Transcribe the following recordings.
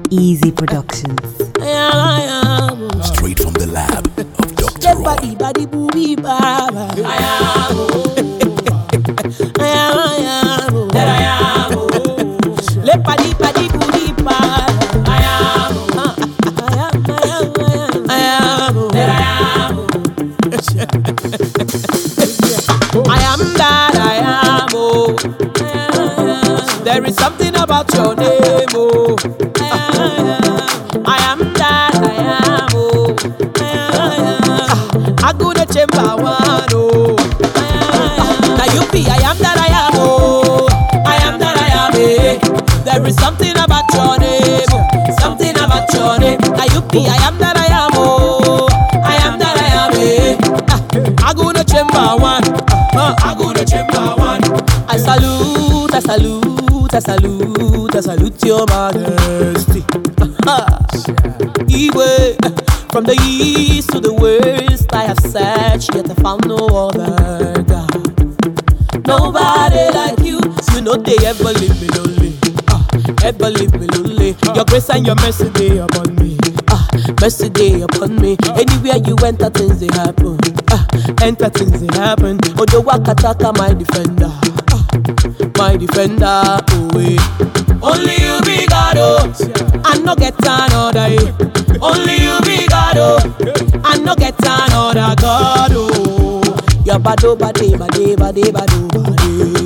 Easy Productions. Straight from the lab of Dr. Roy. There is something about your name, oh. I am that I am, oh. I go to chamber one, oh. Now you be, I am that I am, oh. I am that I am, eh. There is something about your name, oh. Something about your name. Now you be, I am that I am, oh. I am that I am, eh. I go to chamber one, I go to chamber one. I salute, I salute. I salute your majesty. From the east to the west, I have searched, yet I found no other God. Nobody like you, you know they ever leave me lonely. Ever leave me lonely. Your grace and your mercy they upon me. Mercy day upon me. Anywhere you enter, things they happen. Enter things they happen. Odo Wakataka, my defender. My defender, oh wait. Only you be God, oh. I no get another, eh. Only you be God, oh. I no get another God, oh. Your bado, bade, bade, bade, bado, bade.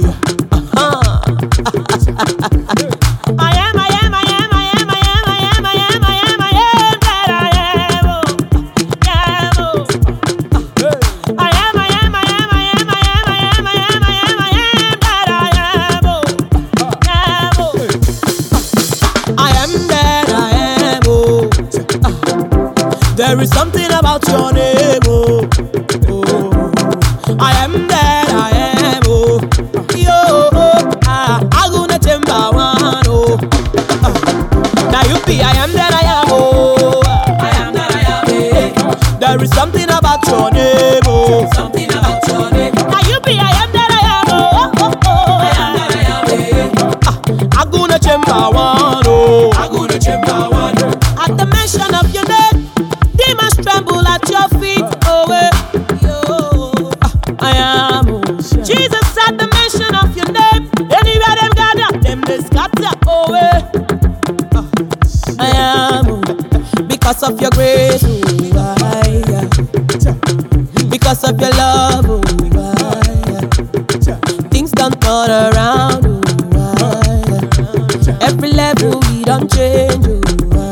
I am that I am, oh. Yeah, oh. I am that I am, oh. There is something about your name, oh. I am that I am, oh. Yo, I gonna chamber one, oh. Now you be, I am that I am, oh. I am that I am, eh. There is something about your name, oh. Something about your name. Now you be, I am that I am, oh. I am that I am, eh. I gonna chamber one, oh. I gonna chamber one. At the mention of your name, demons tremble at your feet, oh, yo. I am, oh. Jesus at the mention of your name, anywhere them gather, them they scatter, oh, I am, oh. Because of your grace, oh, because of your love, oh, things don't turn around, oh, every level we don't change, oh.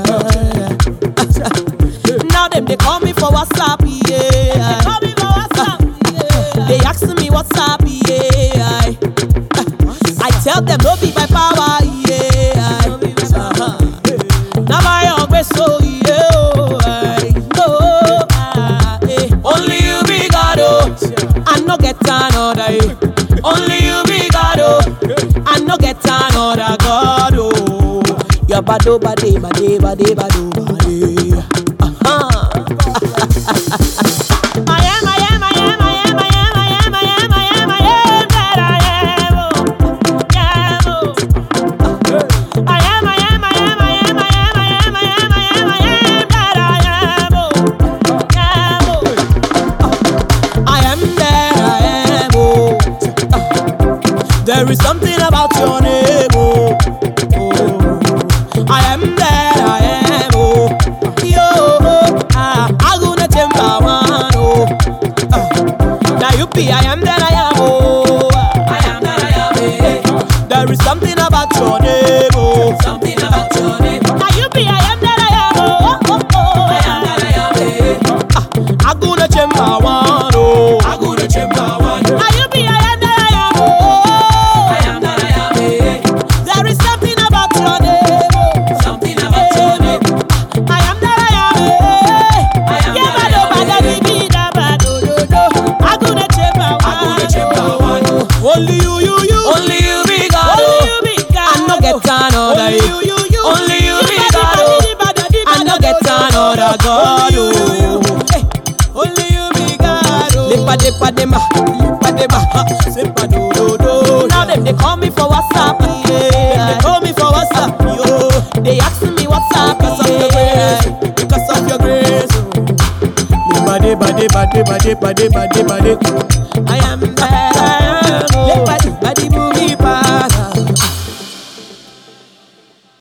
Now them they call me for WhatsApp, yeah. They call me for WhatsApp, yeah. They ask me what's up, yeah. I tell them no be by power, yeah. Now by your grace, so yeah. Only you be God, oh. I no get another, eh. Only you be God, oh. I no get another God, oh. Your bado, bade, bade, bade, bado, bade. There is something about your name, oh. I am that I am, oh. Yo, I gonna chamber one, oh. Now you be, I am that I am, oh. I am that I am, eh. There is something about your name, oh. Something about your name. Now you be, I am that I am, oh. I am that I am, eh. I gonna chamber one, oh. I gonna chamber one. Now you be, I am that I am, oh. There is something about your name, something about your name. I am that I am, I am that I gonna chamber one. Only you be God, I no get another. Only you be God, I no get another God. Only you be God, Now them they call me for WhatsApp, yeah. They call me for WhatsApp, yo. They ask me what's up. I am there.